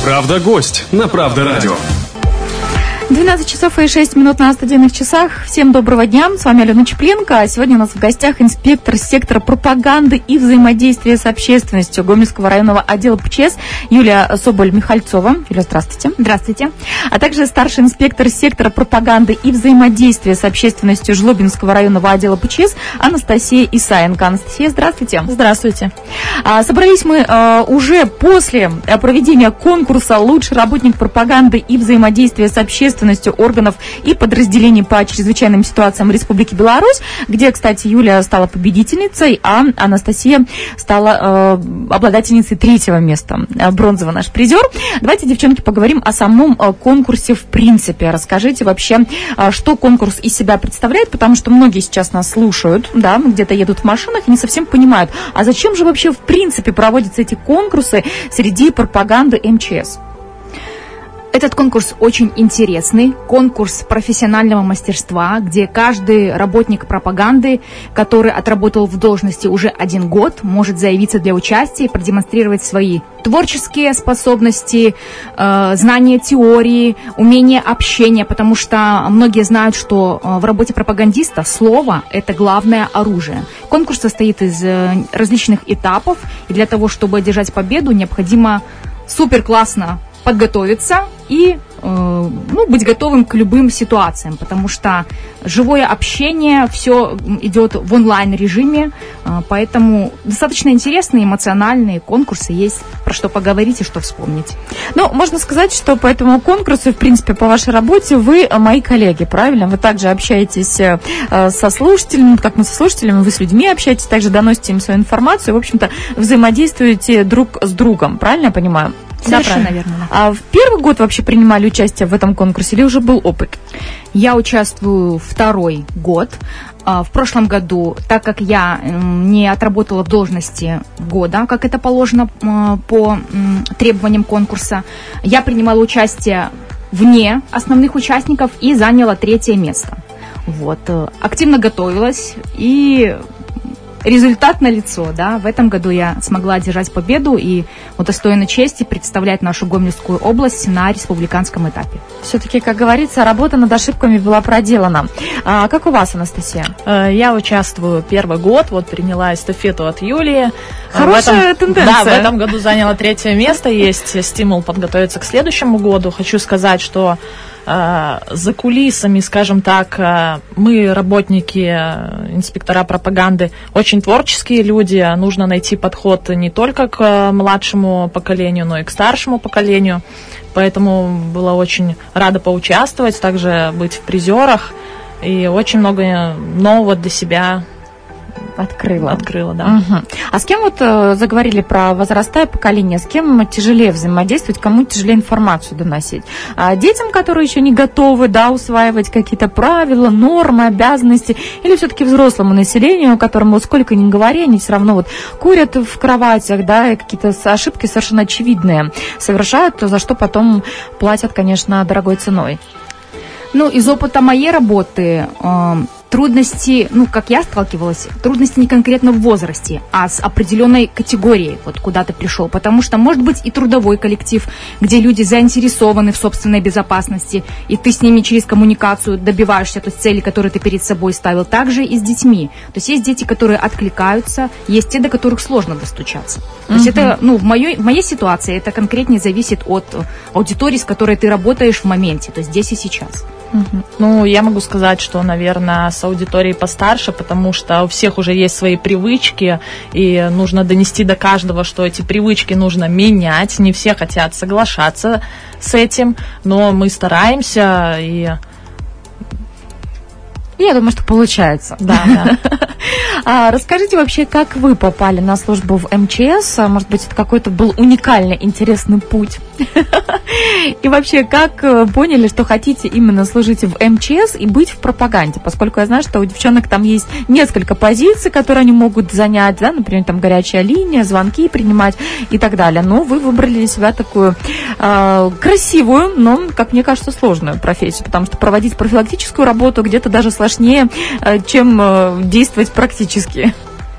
Правда-гость на Правда-радио. 12 часов и 6 минут на студийных часах. Всем доброго дня. С вами Алена Чепленко. А сегодня у нас в гостях инспектор сектора пропаганды и взаимодействия с общественностью Гомельского районного отдела ПЧС Юлия Соболь-Михальцова. Юлия, здравствуйте. Здравствуйте. А также старший инспектор сектора пропаганды и взаимодействия с общественностью Жлобинского районного отдела ПЧС Анастасия Исаенко. Анастасия, здравствуйте. Здравствуйте. Собрались мы уже после проведения конкурса «Лучший работник пропаганды и взаимодействия с общественностью органов и подразделений по чрезвычайным ситуациям Республики Беларусь», где, кстати, Юлия стала победительницей, а Анастасия стала обладательницей 3-го места, бронзовый наш призер. Давайте, девчонки, поговорим о самом конкурсе в принципе. Расскажите вообще, что конкурс из себя представляет, потому что многие сейчас нас слушают, да, где-то едут в машинах и не совсем понимают, а зачем же вообще в принципе проводятся эти конкурсы среди пропаганды МЧС? Этот конкурс очень интересный, конкурс профессионального мастерства, где каждый работник пропаганды, который отработал в должности уже 1 год, может заявиться для участия и продемонстрировать свои творческие способности, знания теории, умение общения, потому что многие знают, что в работе пропагандиста слово – это главное оружие. Конкурс состоит из различных этапов, и для того, чтобы одержать победу, необходимо супер классно подготовиться и быть готовым к любым ситуациям, потому что живое общение, все идет в онлайн-режиме, поэтому достаточно интересные, эмоциональные конкурсы есть, про что поговорить и что вспомнить. Ну, можно сказать, что по этому конкурсу, в принципе, по вашей работе вы мои коллеги, правильно? Вы также общаетесь со слушателями, как мы со слушателями, вы с людьми общаетесь, также доносите им свою информацию, в общем-то, взаимодействуете друг с другом, правильно я понимаю? Совершенно верно. А в первый год вообще принимали участие в этом конкурсе или уже был опыт? Я участвую 2-й год. В прошлом году, так как я не отработала в должности года, как это положено по требованиям конкурса, я принимала участие вне основных участников и заняла 3-е место. Вот. Активно готовилась и... результат налицо, да. В этом году я смогла одержать победу и удостоена чести представлять нашу Гомельскую область на республиканском этапе. Все-таки, как говорится, работа над ошибками была проделана. А как у вас, Анастасия? Я участвую 1-й год, вот приняла эстафету от Юлии. Хорошая тенденция. Да, в этом году заняла 3-е место, есть стимул подготовиться к следующему году. Хочу сказать, что за кулисами, скажем так, мы, работники, инспектора пропаганды, очень творческие люди. Нужно найти подход не только к младшему поколению, но и к старшему поколению. Поэтому была очень рада поучаствовать, также быть в призерах. И очень много нового для себя открыла, да. Угу. А с кем вот заговорили про возраста и поколения, с кем тяжелее взаимодействовать, кому тяжелее информацию доносить? Детям, которые еще не готовы, да, усваивать какие-то правила, нормы, обязанности, или все-таки взрослому населению, которому сколько ни говори, они все равно вот курят в кроватях, да, и какие-то ошибки совершенно очевидные совершают, за что потом платят, конечно, дорогой ценой? Ну, из опыта моей работы трудности, как я сталкивалась, трудности не конкретно в возрасте, а с определенной категорией, вот куда ты пришел. Потому что может быть и трудовой коллектив, где люди заинтересованы в собственной безопасности, и ты с ними через коммуникацию добиваешься той цели, которую ты перед собой ставил. Также и с детьми. То есть есть дети, которые откликаются, есть те, до которых сложно достучаться. То есть это, в моей ситуации это конкретнее зависит от аудитории, с которой ты работаешь в моменте, то есть здесь и сейчас. Ну, я могу сказать, что, наверное, с аудиторией постарше, потому что у всех уже есть свои привычки, и нужно донести до каждого, что эти привычки нужно менять. Не все хотят соглашаться с этим, но мы стараемся, и... Я думаю, что получается. Да. Расскажите вообще, как вы попали на службу в МЧС? Может быть, это какой-то был уникальный, интересный путь? И вообще, как поняли, что хотите именно служить в МЧС и быть в пропаганде? Поскольку я знаю, что у девчонок там есть несколько позиций, которые они могут занять, да, например, там горячая линия, звонки принимать и так далее. Но вы выбрали для себя такую красивую, но, как мне кажется, сложную профессию, потому что проводить профилактическую работу где-то даже сложнее, чем действовать практически.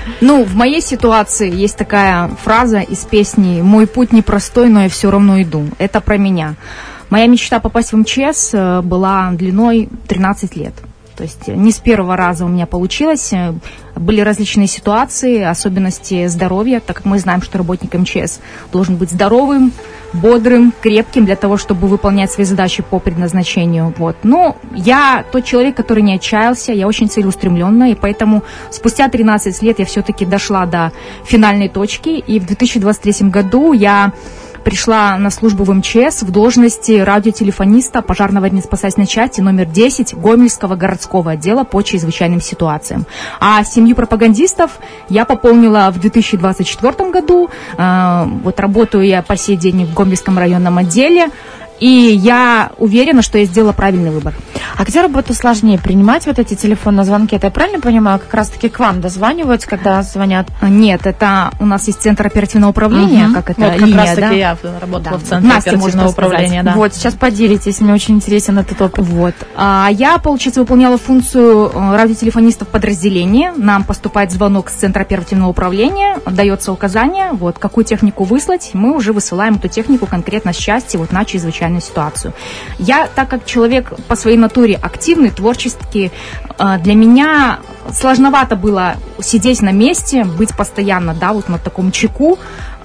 Ну, в моей ситуации есть такая фраза из песни «Мой путь непростой, но я все равно иду». Это про меня. Моя мечта попасть в МЧС была длиной 13 лет. То есть не с первого раза у меня получилось. Были различные ситуации, особенности здоровья, так как мы знаем, что работник МЧС должен быть здоровым, бодрым, крепким для того, чтобы выполнять свои задачи по предназначению. Вот. Но я тот человек, который не отчаялся, я очень целеустремленная, и поэтому спустя 13 лет я все-таки дошла до финальной точки, и в 2023 году я пришла на службу в МЧС в должности радиотелефониста пожарно-аварийно-спасательной части номер 10 Гомельского городского отдела по чрезвычайным ситуациям. А семью пропагандистов я пополнила в 2024 году. Вот работаю я по сей день в Гомельском районном отделе. И я уверена, что я сделала правильный выбор. А где работу сложнее принимать вот эти телефонные звонки? Это я правильно понимаю? Как раз-таки к вам дозваниваются, когда звонят? Нет, это у нас есть центр оперативного управления, как это вот линия, как раз-таки да? я работала в центре оперативного управления. Да. Вот, сейчас поделитесь, мне очень интересен этот опыт. Вот. Я, получается, выполняла функцию радиотелефониста в подразделении. Нам поступает звонок с центра оперативного управления, дается указание, вот, какую технику выслать. Мы уже высылаем эту технику конкретно с части вот, на чрезвычайную ситуацию. Я, так как человек по своей натуре активный, творческий, для меня сложновато было сидеть на месте, быть постоянно, да, вот на таком чеку.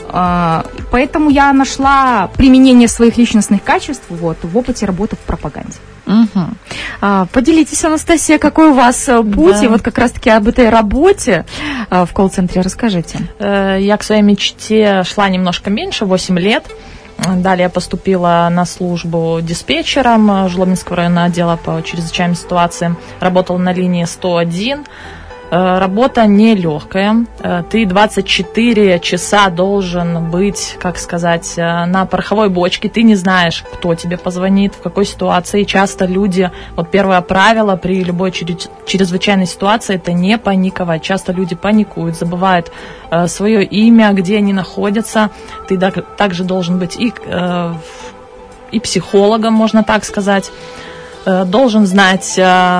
Поэтому я нашла применение своих личностных качеств вот, в опыте работы в пропаганде. Угу. Поделитесь, Анастасия, какой у вас путь, и вот как раз-таки об этой работе в колл-центре расскажите. Я к своей мечте шла немножко меньше, 8 лет. Далее я поступила на службу диспетчером Жлобинского районного отдела по чрезвычайным ситуациям. Работала на линии 101. Работа нелегкая. Ты 24 часа должен быть, как сказать, на пороховой бочке. Ты не знаешь, кто тебе позвонит, в какой ситуации. Часто люди, вот первое правило при любой чрезвычайной ситуации, это не паниковать. Часто люди паникуют, забывают свое имя, где они находятся. Ты также должен быть и психологом, можно так сказать. Должен знать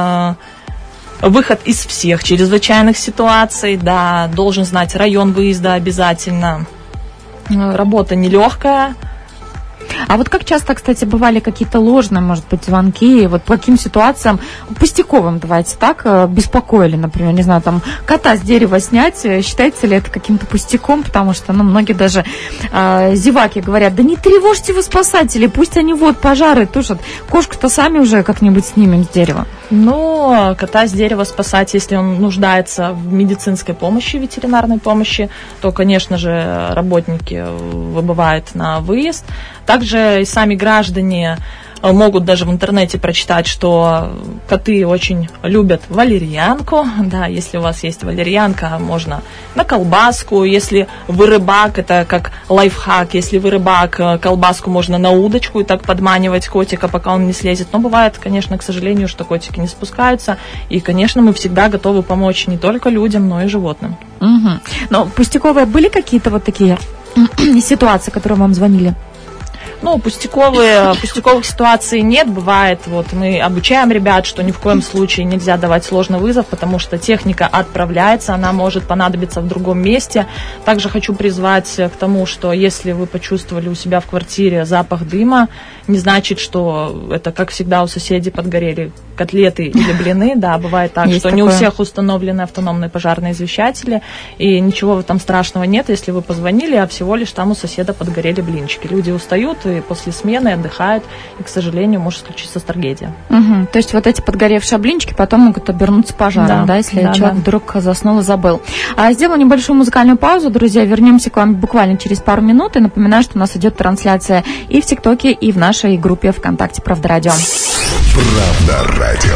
выход из всех чрезвычайных ситуаций, да, должен знать район выезда обязательно. Работа нелегкая. А вот как часто, кстати, бывали какие-то ложные, может быть, звонки, вот по каким ситуациям, пустяковым, давайте так, беспокоили, например, не знаю, там, кота с дерева снять, считается ли это каким-то пустяком, потому что, ну, многие даже зеваки говорят, да не тревожьте вы спасателей, пусть они вот пожары тушат, кошку-то сами уже как-нибудь снимем с дерева. Ну, кота с дерева спасать, если он нуждается в медицинской помощи, ветеринарной помощи, то, конечно же, работники выбывают на выезд. Также и сами граждане могут даже в интернете прочитать, что коты очень любят валерьянку. Да, если у вас есть валерьянка, можно на колбаску. Если вы рыбак, это как лайфхак. Если вы рыбак, колбаску можно на удочку и так подманивать котика, пока он не слезет. Но бывает, конечно, к сожалению, что котики не спускаются. И, конечно, мы всегда готовы помочь не только людям, но и животным. Угу. Но пустяковые были какие-то вот такие ситуации, которые вам звонили? Ну, пустяковых ситуаций нет, бывает. Вот мы обучаем ребят, что ни в коем случае нельзя давать сложный вызов, потому что техника отправляется, она может понадобиться в другом месте. Также хочу призвать к тому, что если вы почувствовали у себя в квартире запах дыма, не значит, что это, как всегда, у соседей подгорели котлеты или блины. Да, бывает так, есть что такое. Не у всех установлены автономные пожарные извещатели, и ничего в этом страшного нет, если вы позвонили, а всего лишь там у соседа подгорели блинчики. Люди устают и после смены отдыхают, и, к сожалению, может случиться трагедия. Угу. То есть вот эти подгоревшие блинчики потом могут обернуться пожаром, да, если человек вдруг заснул и забыл. Сделаю небольшую музыкальную паузу, друзья, вернемся к вам буквально через пару минут, и напоминаю, что у нас идет трансляция и в ТикТоке, и в нашей группе ВКонтакте «Правда радио». Правда радио.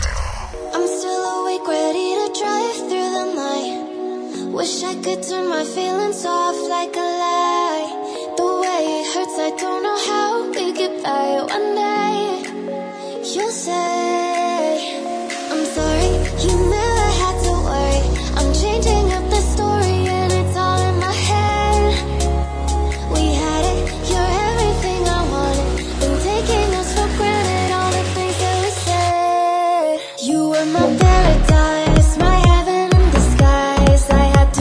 I don't know how we get by one day. You'll say I'm sorry, you never had to worry. I'm changing up the story and it's all in my head. We had it, you're everything I wanted. Been taking us for granted, all the things that we said. You were my paradise, my heaven in disguise. I had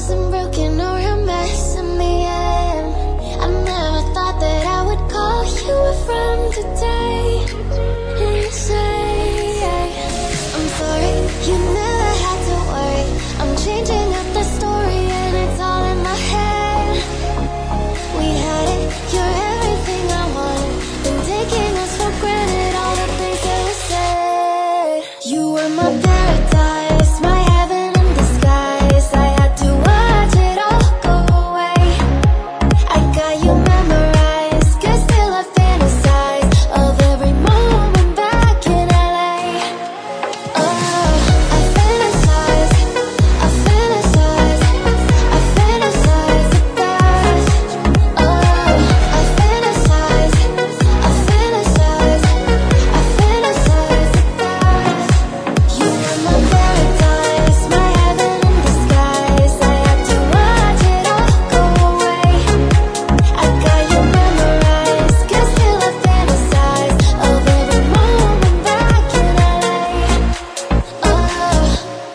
wasn't broken or a mess in the end. I never thought that I would call you a friend today and say, I'm sorry, you never had to worry. I'm changing up the story and it's all in my head. We had it, you're everything I wanted. Been taking us for granted, all the things that we said. You were my paradise, my heaven in disguise. I had to watch it all go away. I got you memorized, cause still I fantasize of every moment back in LA. Oh, I fantasize, I fantasize, I fantasize about us. Oh, I fantasize, I fantasize, I fantasize about us. You were my paradise, my heaven in disguise. I had to watch it all go away. I got you memorized, cause still I fantasize of every moment back in LA. Oh.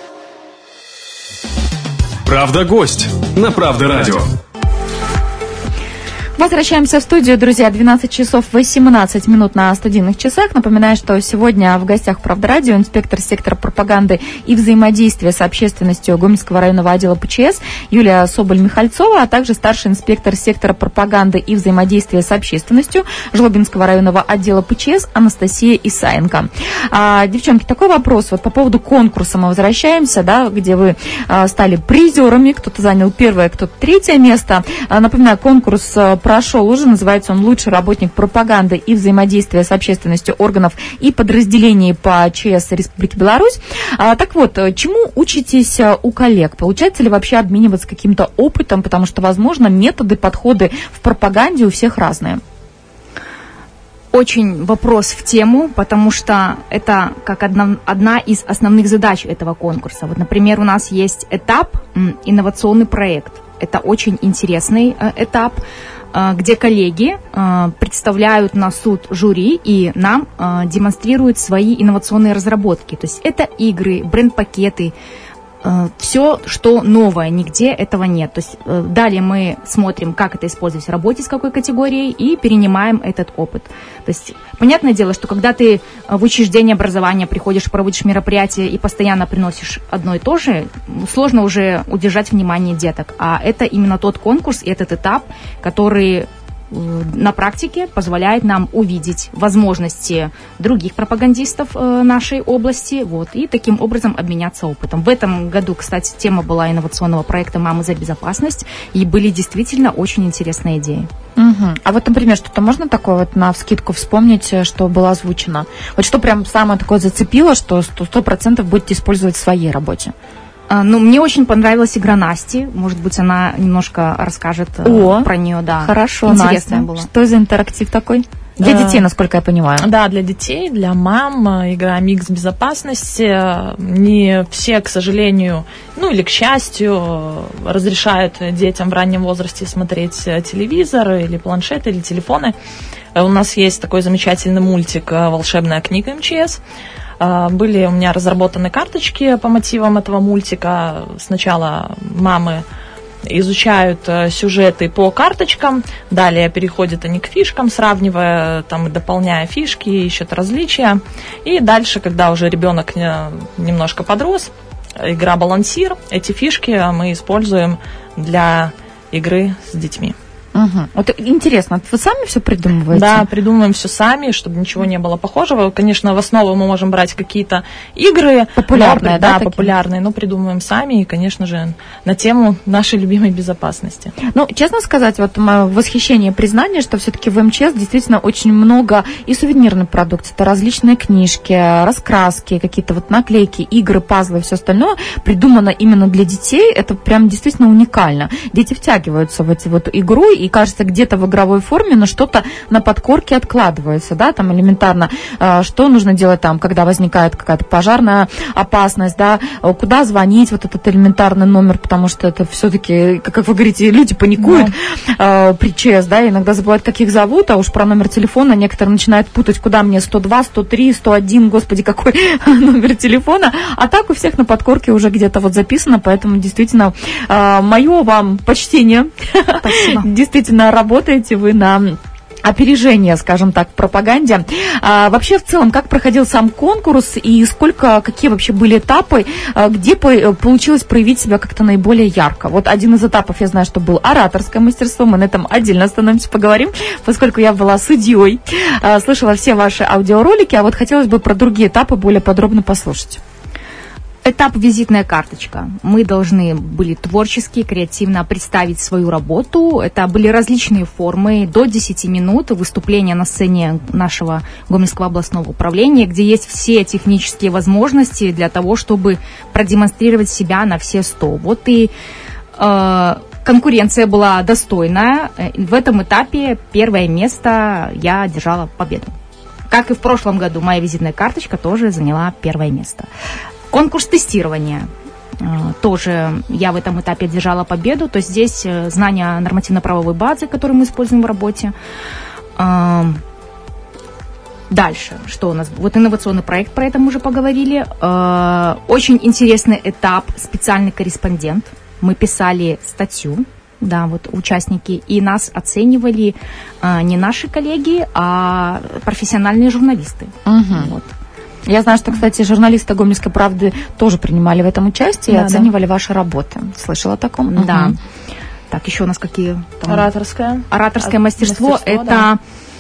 Правда гость на Правда радио. Возвращаемся в студию, друзья, 12 часов 18 минут на студийных часах. Напоминаю, что сегодня в гостях Правда радио инспектор сектора пропаганды и взаимодействия с общественностью Гомельского районного отдела ПЧС Юлия Соболь-Михальцова, а также старший инспектор сектора пропаганды и взаимодействия с общественностью Жлобинского районного отдела ПЧС Анастасия Исаенко. Девчонки, такой вопрос. Вот по поводу конкурса мы возвращаемся, да, где вы стали призерами, кто-то занял первое, кто-то третье место. Напоминаю, конкурс прошел уже, называется он «Лучший работник пропаганды и взаимодействия с общественностью органов и подразделений по ЧС Республики Беларусь». Так вот, чему учитесь у коллег? Получается ли вообще обмениваться каким-то опытом, потому что, возможно, методы, подходы в пропаганде у всех разные? Очень вопрос в тему, потому что это как одна из основных задач этого конкурса. Вот, например, у нас есть этап «Инновационный проект». Это очень интересный этап, где коллеги представляют на суд жюри и нам демонстрируют свои инновационные разработки. То есть это игры, бренд-пакеты, все, что новое, нигде этого нет. То есть далее мы смотрим, как это использовать в работе, с какой категорией, и перенимаем этот опыт. То есть понятное дело, что когда ты в учреждение образования приходишь, проводишь мероприятие и постоянно приносишь одно и то же, сложно уже удержать внимание деток. А это именно тот конкурс и этот этап, который на практике позволяет нам увидеть возможности других пропагандистов нашей области, вот, и таким образом обменяться опытом. В этом году, кстати, тема была инновационного проекта «Мамы за безопасность», и были действительно очень интересные идеи. Угу. А вот, например, что-то можно такое вот навскидку вспомнить, что было озвучено? Вот что прям самое такое зацепило, что 100% будете использовать в своей работе? Ну, мне очень понравилась игра Насти. Может быть, она немножко расскажет про нее. Да. Хорошо, интересная Настя. была. Что за интерактив такой? Для детей, насколько я понимаю. Да, для детей, для мам. Игра «Микс безопасности». Не все, к сожалению, ну или к счастью, разрешают детям в раннем возрасте смотреть телевизор или планшеты, или телефоны. У нас есть такой замечательный мультик «Волшебная книга МЧС». Были у меня разработаны карточки по мотивам этого мультика. Сначала мамы изучают сюжеты по карточкам, далее переходят они к фишкам, сравнивая там и дополняя фишки, ищут различия. И дальше, когда уже ребенок немножко подрос, игра «Балансир», эти фишки мы используем для игры с детьми. Угу. Вот интересно, вы сами все придумываете? Да, придумываем все сами, чтобы ничего не было похожего. Конечно, в основу мы можем брать какие-то игры популярные, да, популярные, но придумываем сами и, конечно же, на тему нашей любимой безопасности. Ну, честно сказать, вот мое восхищение и признание, что все-таки в МЧС действительно очень много и сувенирной продукции, это различные книжки, раскраски, какие-то вот наклейки, игры, пазлы и все остальное придумано именно для детей. Это прям действительно уникально. Дети втягиваются в эти вот игру и кажется где-то в игровой форме, но что-то на подкорке откладывается, да, там элементарно, что нужно делать там, когда возникает какая-то пожарная опасность, да, куда звонить, вот этот элементарный номер, потому что это все-таки, как вы говорите, люди паникуют при ЧС, да, иногда забывают, как их зовут, а уж про номер телефона некоторые начинают путать, куда мне 102, 103, 101, господи, какой номер телефона, а так у всех на подкорке уже где-то вот записано, поэтому действительно мое вам почтение. Спасибо. Действительно работаете вы на опережение, скажем так, в пропаганде. Вообще, в целом, как проходил сам конкурс и какие вообще были этапы, где получилось проявить себя как-то наиболее ярко? Вот один из этапов, я знаю, что был ораторское мастерство, мы на этом отдельно остановимся, поговорим, поскольку я была судьей, слышала все ваши аудиоролики, а вот хотелось бы про другие этапы более подробно послушать. Этап «Визитная карточка». Мы должны были творчески, креативно представить свою работу. Это были различные формы, до 10 минут выступления на сцене нашего Гомельского областного управления, где есть все технические возможности для того, чтобы продемонстрировать себя на все 100. Вот и конкуренция была достойная. В этом этапе первое место я одержала победу. Как и в прошлом году, моя визитная карточка тоже заняла первое место. Конкурс тестирования. Тоже я в этом этапе одержала победу. То есть здесь знание нормативно-правовой базы, которую мы используем в работе. Дальше, что у нас? Вот инновационный проект, про это мы уже поговорили. Очень интересный этап «Специальный корреспондент». Мы писали статью, да, вот участники, и нас оценивали не наши коллеги, а профессиональные журналисты. Вот. Я знаю, что, кстати, журналисты «Гомельской правды» тоже принимали в этом участие и оценивали ваши работы. Слышала о таком? Да. Так, еще у нас какие? Там... Ораторское мастерство. Это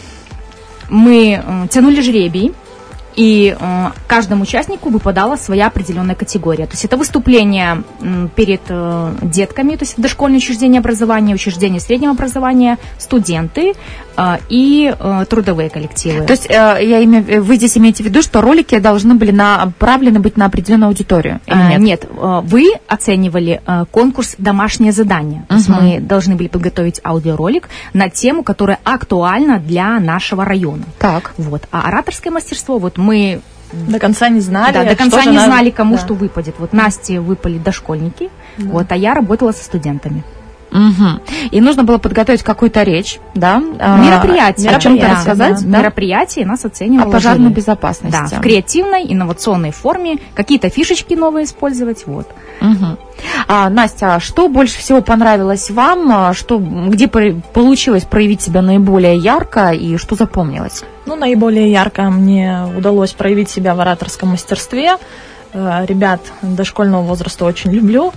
мы тянули жребий, и каждому участнику выпадала своя определенная категория. То есть это выступление перед детками, то есть дошкольное учреждение образования, учреждение среднего образования, студенты и трудовые коллективы. То есть вы здесь имеете в виду, что ролики должны были направлены быть на определенную аудиторию? Нет, вы оценивали конкурс «Домашнее задание». То есть мы должны были подготовить аудиоролик на тему, которая актуальна для нашего района. Так. Вот. А ораторское мастерство, вот мы до конца не знали. Да, до конца не знали, кому что выпадет. Вот Насте выпали дошкольники, вот, а я работала со студентами. И нужно было подготовить какую-то речь, да? Мероприятие. О чем-то рассказать. Да? Мероприятие нас оценивало. О пожарной безопасности. Да, в креативной, инновационной форме, какие-то фишечки новые использовать, вот. Настя, что больше всего понравилось вам? Где получилось проявить себя наиболее ярко и что запомнилось? Наиболее ярко мне удалось проявить себя в ораторском мастерстве. Ребят дошкольного возраста очень люблю.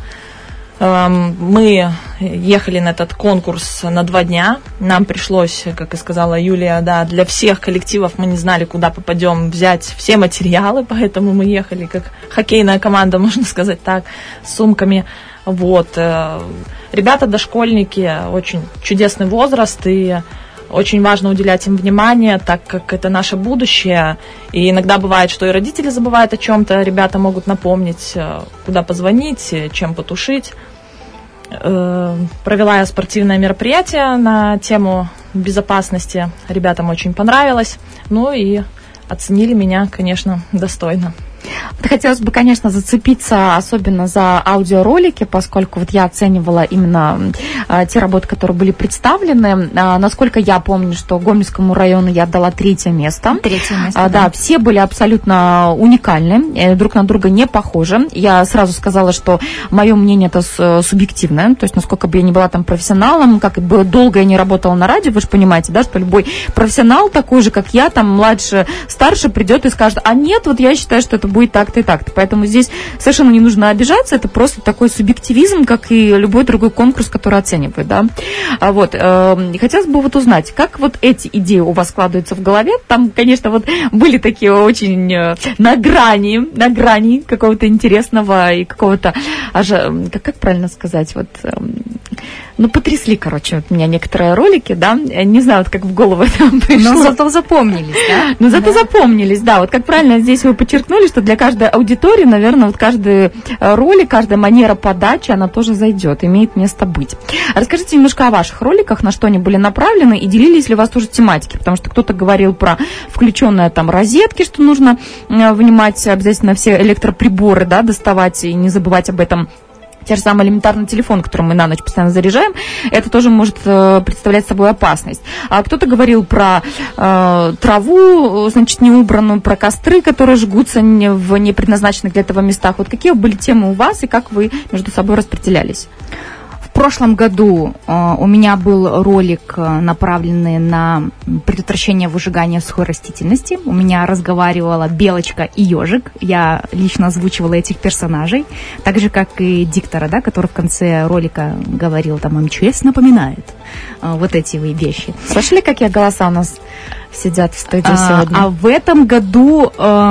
Мы ехали на этот конкурс на 2 дня. Нам пришлось, как и сказала Юлия, для всех коллективов мы не знали, куда попадем, взять все материалы, поэтому мы ехали как хоккейная команда, можно сказать так, с сумками. Вот. Ребята дошкольники, очень чудесный возраст, и очень важно уделять им внимание, так как это наше будущее. И иногда бывает, что и родители забывают о чем-то, ребята могут напомнить, куда позвонить, чем потушить. Провела я спортивное мероприятие на тему безопасности. Ребятам очень понравилось. И оценили меня, конечно, достойно. Хотелось бы, конечно, зацепиться особенно за аудиоролики, поскольку вот я оценивала именно те работы, которые были представлены. Насколько я помню, что Гомельскому району я отдала 3-е место. 3-е место, да. Все были абсолютно уникальны, друг на друга не похожи. Я сразу сказала, что мое мнение это субъективное, то есть насколько бы я не была там профессионалом, как бы долго я не работала на радио, вы же понимаете, да, что любой профессионал такой же, как я, там младше, старше придет и скажет, а нет, вот я считаю, что это будет так-то и так-то. Поэтому здесь совершенно не нужно обижаться, это просто такой субъективизм, как и любой другой конкурс, который оценивает, да. Вот. Хотелось бы вот узнать, как вот эти идеи у вас складываются в голове. Там, конечно, вот были такие очень на грани какого-то интересного и какого-то, как правильно сказать, вот Ну, потрясли, короче, вот меня некоторые ролики, да, не знаю, вот как в голову это вам пришло. Но зато запомнились, да? Ну, зато запомнились, да. Вот как правильно здесь вы подчеркнули, что для каждой аудитории, наверное, вот каждый ролик, каждая манера подачи, она тоже зайдет, имеет место быть. Расскажите немножко о ваших роликах, на что они были направлены, и делились ли у вас тоже тематики, потому что кто-то говорил про включенные там розетки, что нужно внимать обязательно все электроприборы, да, доставать и не забывать об этом. Те же самые элементарный телефон, который мы на ночь постоянно заряжаем, это тоже может представлять собой опасность. А кто-то говорил про траву, значит, неубранную, про костры, которые жгутся в непредназначенных для этого местах. Вот какие были темы у вас и как вы между собой распределялись? В прошлом году у меня был ролик, направленный на предотвращение выжигания сухой растительности. У меня разговаривала белочка и ежик. Я лично озвучивала этих персонажей. Так же, как и диктора, да, который в конце ролика говорил, там, МЧС напоминает. Вот эти вещи. Слышали, какие голоса у нас сидят в студии сегодня? А в этом году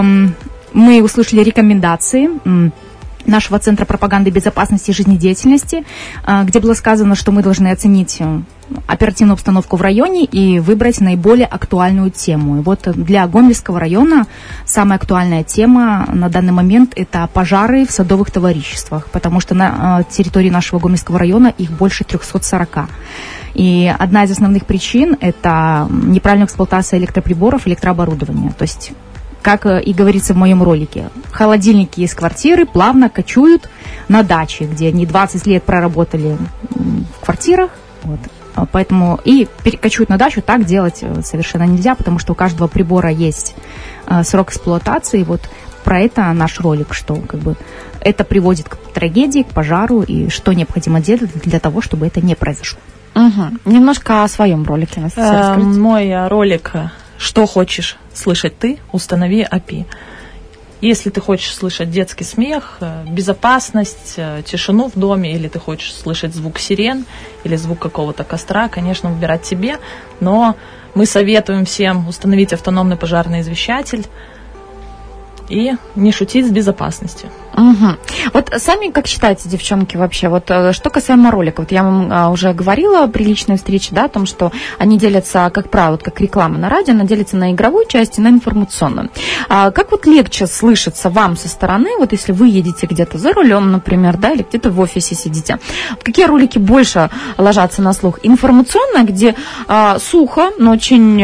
мы услышали рекомендации нашего Центра пропаганды безопасности и жизнедеятельности, где было сказано, что мы должны оценить оперативную обстановку в районе и выбрать наиболее актуальную тему. И вот для Гомельского района самая актуальная тема на данный момент – это пожары в садовых товариществах, потому что на территории нашего Гомельского района их больше 340. И одна из основных причин – это неправильная эксплуатация электроприборов, электрооборудования. То есть, как и говорится в моем ролике, холодильники из квартиры плавно кочуют на даче, где они 20 лет проработали в квартирах. Вот. Поэтому и перекочуют на дачу, так делать совершенно нельзя, потому что у каждого прибора есть срок эксплуатации. Вот про это наш ролик, что как бы это приводит к трагедии, к пожару, и что необходимо делать для того, чтобы это не произошло. Угу. Немножко о своем ролике. Мой ролик «Что хочешь слышать ты? Установи API». Если ты хочешь слышать детский смех, безопасность, тишину в доме, или ты хочешь слышать звук сирен или звук какого-то костра, конечно, выбирать тебе. Но мы советуем всем установить автономный пожарный извещатель и не шутить с безопасностью. Угу. Вот сами как считаете, девчонки, вообще, вот что касаемо роликов, вот я вам уже говорила при личной встрече, да, о том, что они делятся, как правило, вот как реклама на радио, она делится на игровую часть и на информационную. Как вот легче слышаться вам со стороны, вот если вы едете где-то за рулем, например, да, или где-то в офисе сидите, вот какие ролики больше ложатся на слух? Информационная, где сухо, но очень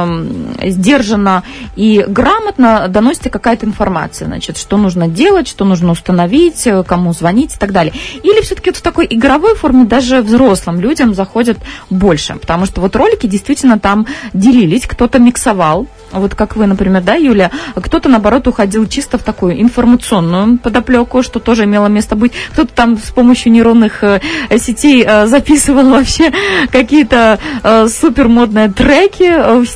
сдержанно и грамотно доносится какая-то информация, значит, что нужно делать, что нужно установить, кому звонить и так далее. Или все-таки вот в такой игровой форме даже взрослым людям заходят больше, потому что вот ролики действительно там делились, кто-то миксовал, вот как вы, например, да, Юля, кто-то, наоборот, уходил чисто в такую информационную подоплеку, что тоже имело место быть, кто-то там с помощью нейронных сетей записывал вообще какие-то супермодные треки в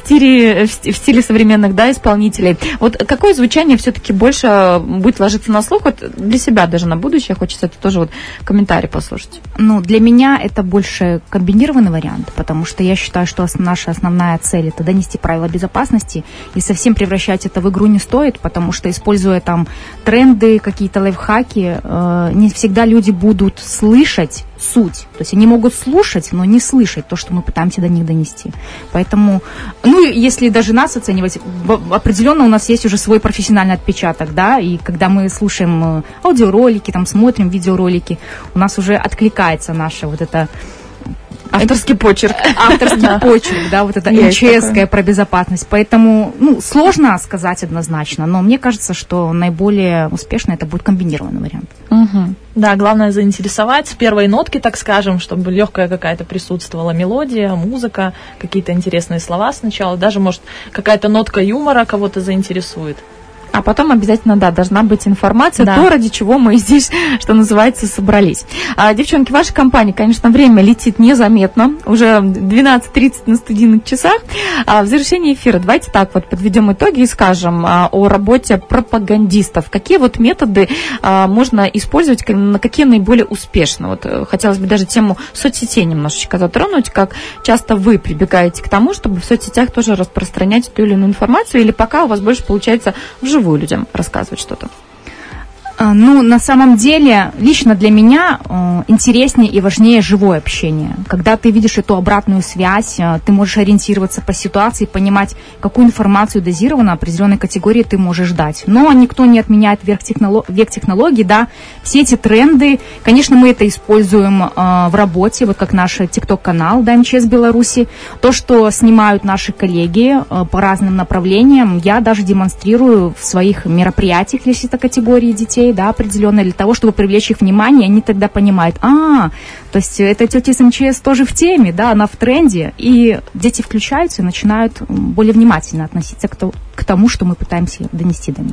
стиле современных, да, исполнителей. Вот какое звучание все-таки больше будет ложиться на слух? Вот для себя даже на будущее хочется это тоже вот комментарий послушать. Ну, для меня это больше комбинированный вариант, потому что я считаю, что наша основная цель – это донести правила безопасности, и совсем превращать это в игру не стоит, потому что, используя там тренды, какие-то лайфхаки, не всегда люди будут слышать суть. То есть они могут слушать, но не слышать то, что мы пытаемся до них донести. Поэтому, ну, если даже нас оценивать, определенно у нас есть уже свой профессиональный отпечаток, да, и когда мы слушаем аудиоролики, там, смотрим видеоролики, у нас уже откликается наша вот эта авторский почерк. Авторский почерк, да, вот это МЧСская про безопасность. Поэтому, ну, сложно сказать однозначно, но мне кажется, что наиболее успешно это будет комбинированный вариант. Угу. Да, главное заинтересовать с первой нотки, так скажем, чтобы легкая какая-то присутствовала мелодия, музыка, какие-то интересные слова сначала, даже, может, какая-то нотка юмора кого-то заинтересует. А потом обязательно, да, должна быть информация, да, то, ради чего мы здесь, что называется, собрались. Девчонки, ваша компания, конечно, время летит незаметно, уже 12:30 на студийных часах. В завершении эфира давайте так вот подведем итоги и скажем о работе пропагандистов. Какие вот методы можно использовать, на какие наиболее успешны? Вот хотелось бы даже тему соцсетей немножечко затронуть, как часто вы прибегаете к тому, чтобы в соцсетях тоже распространять ту или иную информацию, или пока у вас больше получается вживую людям рассказывать что-то? Ну, на самом деле, лично для меня интереснее и важнее живое общение. Когда ты видишь эту обратную связь, ты можешь ориентироваться по ситуации, понимать, какую информацию дозированно определенной категории ты можешь дать. Но никто не отменяет век технологий, да. Все эти тренды, конечно, мы это используем в работе, вот как наш TikTok-канал, да, МЧС Беларуси. То, что снимают наши коллеги по разным направлениям, я даже демонстрирую в своих мероприятиях, если это категории детей, да, определенно, для того, чтобы привлечь их внимание, они тогда понимают, то есть эта тетя из МЧС тоже в теме, да, она в тренде, и дети включаются и начинают более внимательно относиться к тому, что мы пытаемся донести до них.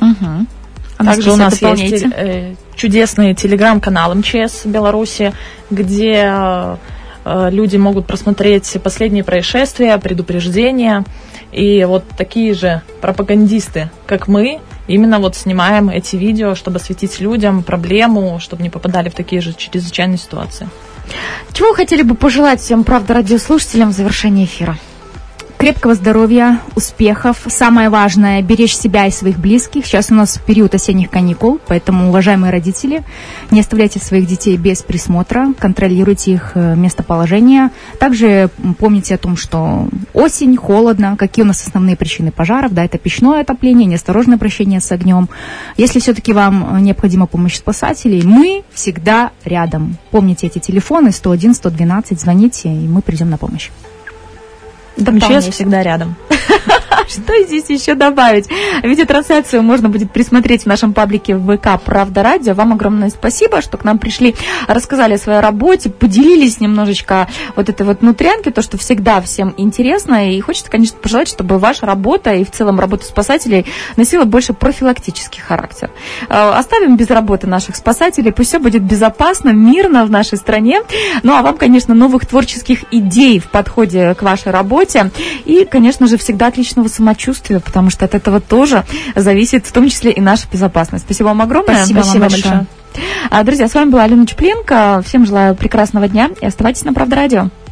Также у нас есть чудесный телеграм-канал МЧС Беларуси, где люди могут просмотреть последние происшествия, предупреждения, и вот такие же пропагандисты, как мы, именно вот снимаем эти видео, чтобы осветить людям проблему, чтобы не попадали в такие же чрезвычайные ситуации. Чего вы хотели бы пожелать всем «Правда» радиослушателям в завершении эфира? Крепкого здоровья, успехов. Самое важное – беречь себя и своих близких. Сейчас у нас период осенних каникул, поэтому, уважаемые родители, не оставляйте своих детей без присмотра, контролируйте их местоположение. Также помните о том, что осень, холодно. Какие у нас основные причины пожаров? Да, это печное отопление, неосторожное обращение с огнем. Если все-таки вам необходима помощь спасателей, мы всегда рядом. Помните эти телефоны 101, 112, звоните, и мы придем на помощь. МЧС всегда рядом. Что здесь еще добавить? Видеотрансляцию можно будет присмотреть в нашем паблике в ВК «Правда Радио». Вам огромное спасибо, что к нам пришли, рассказали о своей работе, поделились немножечко вот этой вот внутрянкой, то, что всегда всем интересно. И хочется, конечно, пожелать, чтобы ваша работа и в целом работа спасателей носила больше профилактический характер. Оставим без работы наших спасателей, пусть все будет безопасно, мирно в нашей стране. Ну, а вам, конечно, новых творческих идей в подходе к вашей работе. И, конечно же, всегда отличного самочувствия, потому что от этого тоже зависит в том числе и наша безопасность. Спасибо вам огромное. Спасибо вам большое. Друзья, с вами была Алена Чупленко. Всем желаю прекрасного дня и оставайтесь на Правда Радио.